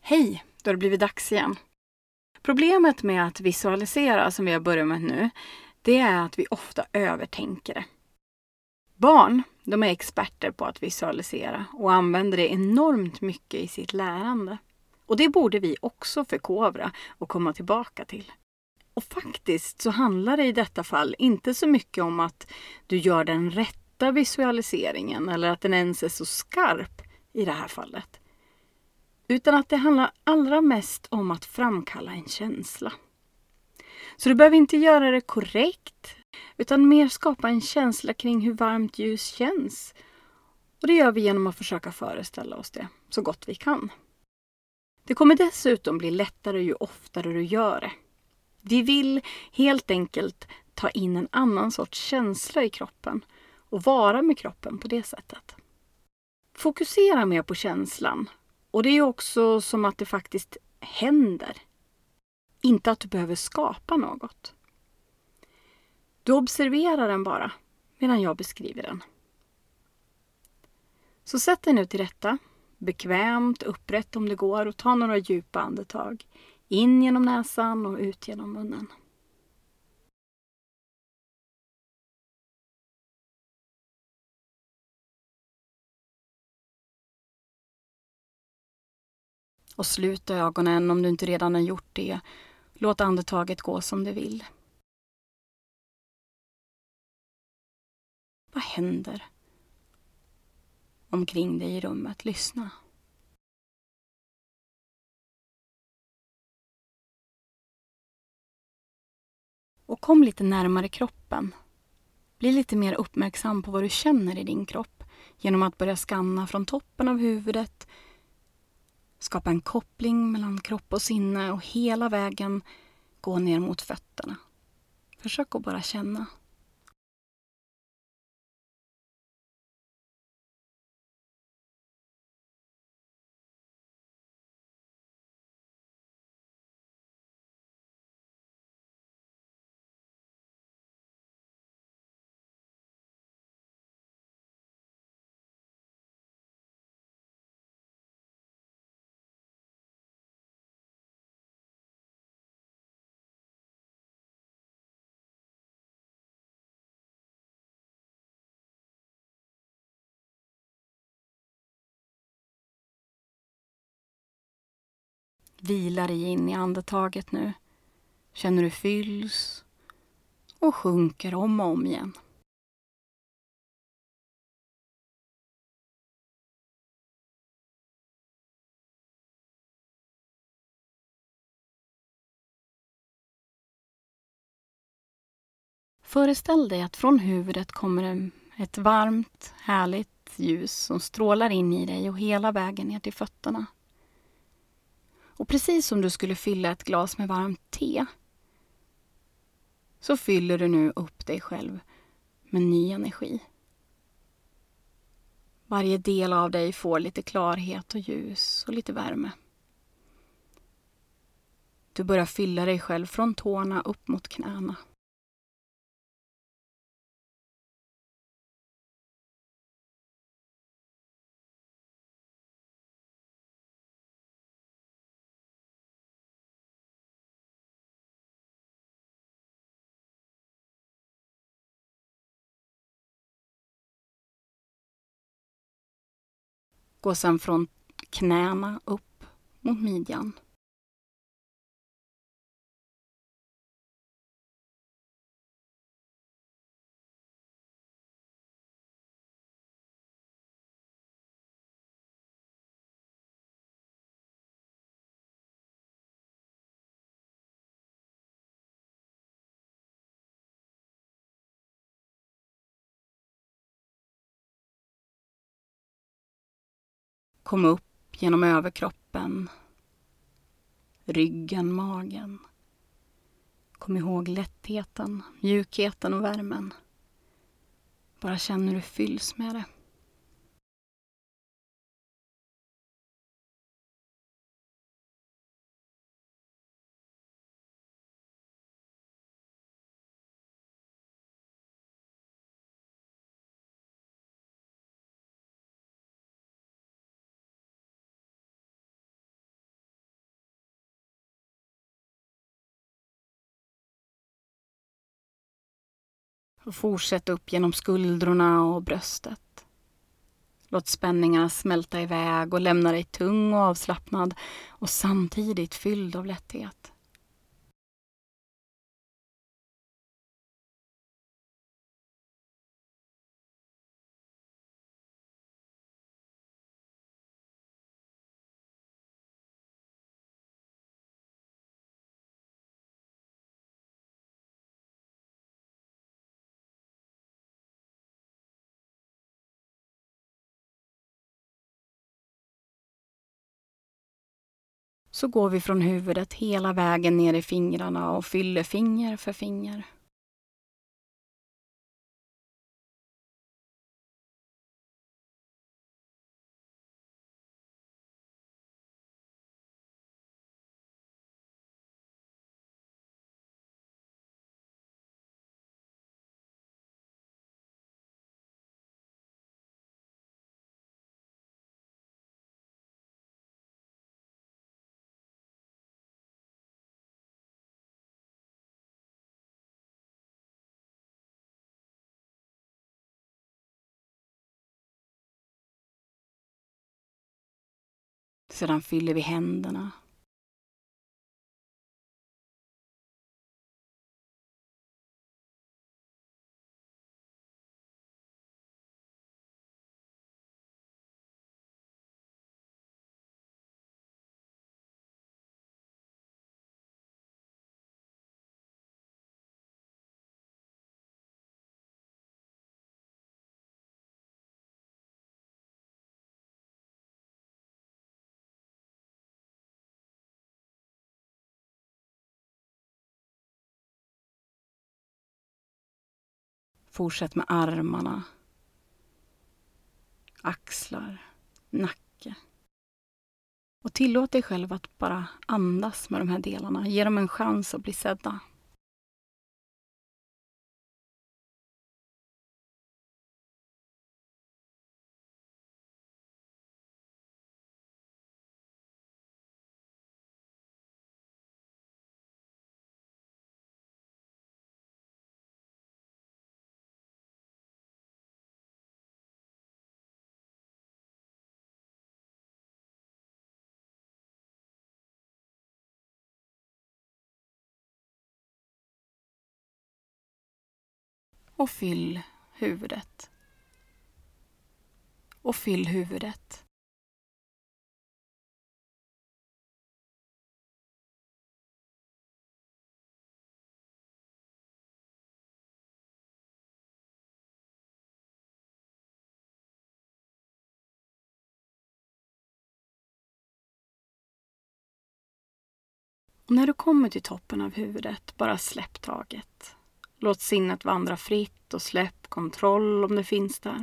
Hej, då har det blivit dags igen. Problemet med att visualisera, som vi har börjat med nu, det är att vi ofta övertänker det. Barn, de är experter på att visualisera och använder det enormt mycket i sitt lärande. Och det borde vi också förkovra och komma tillbaka till. Och faktiskt så handlar det i detta fall inte så mycket om att du gör den rätta visualiseringen eller att den ens är så skarp i det här fallet. Utan att det handlar allra mest om att framkalla en känsla. Så du behöver inte göra det korrekt, utan mer skapa en känsla kring hur varmt ljus känns. Och det gör vi genom att försöka föreställa oss det så gott vi kan. Det kommer dessutom bli lättare ju oftare du gör det. Vi vill helt enkelt ta in en annan sorts känsla i kroppen och vara med kroppen på det sättet. Fokusera mer på känslan. Och det är också som att det faktiskt händer. Inte att du behöver skapa något. Du observerar den bara medan jag beskriver den. Så sätt dig nu till rätta. Bekvämt, upprätt om det går och ta några djupa andetag. In genom näsan och ut genom munnen. Och sluta ögonen om du inte redan har gjort det. Låt andetaget gå som det vill. Vad händer omkring dig i rummet? Lyssna. Och kom lite närmare kroppen. Bli lite mer uppmärksam på vad du känner i din kropp genom att börja skanna från toppen av huvudet. Skapa en koppling mellan kropp och sinne och hela vägen gå ner mot fötterna. Försök att bara känna. Vila dig in i andetaget nu. Känner du fylls och sjunker om och om igen. Föreställ dig att från huvudet kommer ett varmt, härligt ljus som strålar in i dig och hela vägen ner till fötterna. Och precis som du skulle fylla ett glas med varmt te så fyller du nu upp dig själv med ny energi. Varje del av dig får lite klarhet och ljus och lite värme. Du börjar fylla dig själv från tårna upp mot knäna. Gå sedan från knäna upp mot midjan. Kom upp genom överkroppen, ryggen, magen. Kom ihåg lättheten, mjukheten och värmen. Bara känn hur du fylls med det. Och fortsätt upp genom skuldrorna och bröstet. Låt spänningarna smälta iväg och lämna dig tung och avslappnad och samtidigt fylld av lätthet. Så går vi från huvudet hela vägen ner i fingrarna och fyller finger för finger. Sedan fyller vi händerna. Fortsätt med armarna, axlar, nacke. Och tillåt dig själv att bara andas med de här delarna. Ge dem en chans att bli sedda. Och fyll huvudet. Och fyll huvudet. Och när du kommer till toppen av huvudet, bara släpp taget. Låt sinnet vandra fritt och släpp kontroll om det finns där.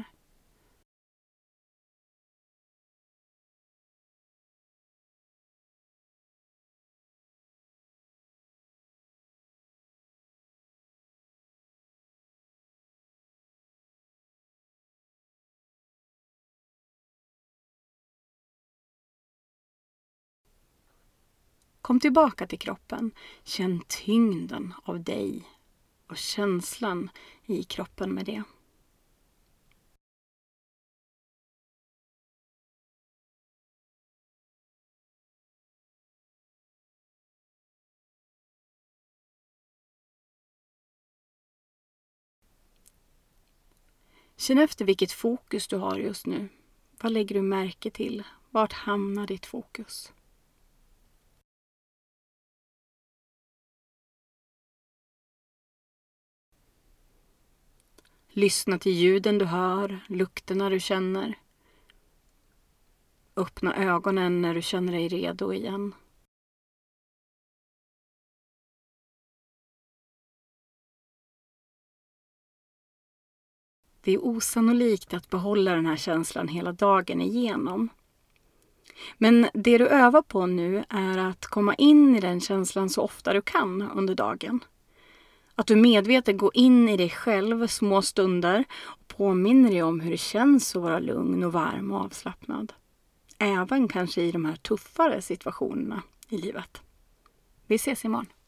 Kom tillbaka till kroppen. Känn tyngden av dig och känslan i kroppen med det. Känn efter vilket fokus du har just nu. Vad lägger du märke till? Vart hamnar ditt fokus? Lyssna till ljuden du hör, lukterna du känner. Öppna ögonen när du känner dig redo igen. Det är osannolikt att behålla den här känslan hela dagen igenom. Men det du övar på nu är att komma in i den känslan så ofta du kan under dagen. Att du medvetet går in i dig själv små stunder och påminner dig om hur det känns att vara lugn och varm och avslappnad. Även kanske i de här tuffare situationerna i livet. Vi ses imorgon.